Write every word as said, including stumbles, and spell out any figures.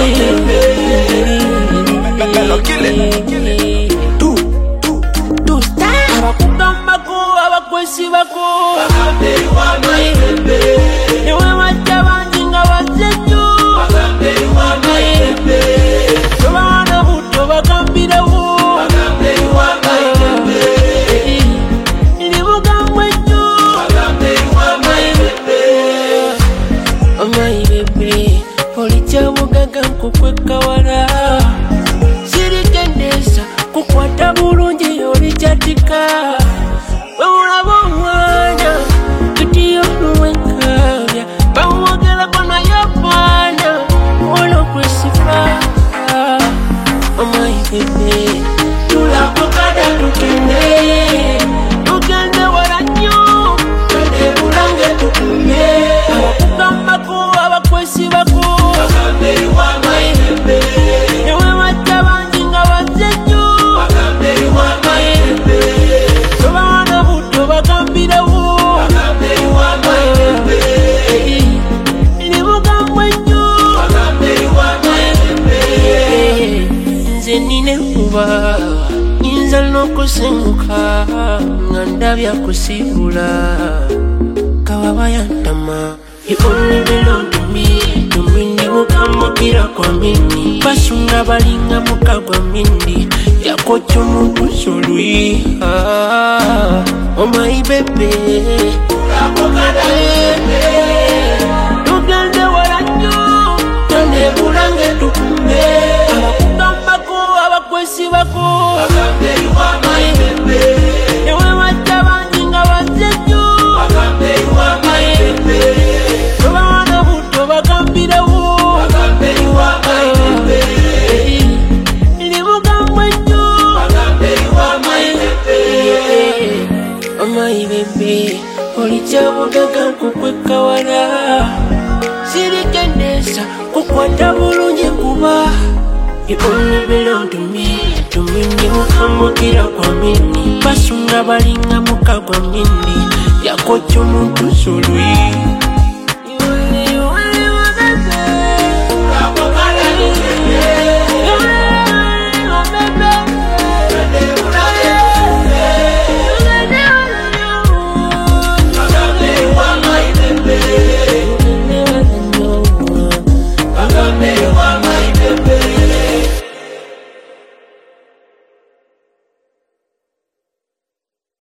Tu, tu, tu estás. Abakugamba ko abakwesiba ko bagambe wa my baby. Ewe machabanji nga wazenyo bagambe wa my baby. Tobana buto bagambira wo bagambe wa my baby. Ndi bugambwe nyo bagambe wa my baby. Oh my baby, policha mugaga nkukweka wala. Sirikendesa kukwata bulungi yoli chatika. Weula bomwana kitiyo nuwenkabya. Bawogela kona yapanya wolo kwesifa. Oh my baby, tulakokada tukende. Tukende wala nyo twende bulange tukume. Abakugamba ko abakwesiba ko bagambe wa my baby. Ewe machabanji nga wazenyo bagambe wa my baby. Tobana buto bagambira wo bagambe wa my baby. Ndi bugambwe nyo bagambe wa my baby. Nze nine kuba nyinza n'okusenguka nga ndabya kusibula kawaba yantama. You only belong to me. Tumindi mukamukira kwa mini. Basunga balinga mukagwa mindi. Yakocho muntu solui. Oh my baby, ulakokada baby. Tugende wala nyo twende bulange tukume. Abakugamba ko abakwesiba ko bagambe wa my baby. Ewe machabanji nga wazenyo bagambe wa my baby. Tobana buto bagambira wo bagambe wa my baby. Ndi bugambwe nyo bagambe wa my baby. Oh my baby, policha mugaga nkukweka wala. Sirikendesa kukwata bulungi kuba. You only belong to me. Tumindi mukamukira kwa mini. Basunga balinga mukagwa mindi. Yakocho muntu solui.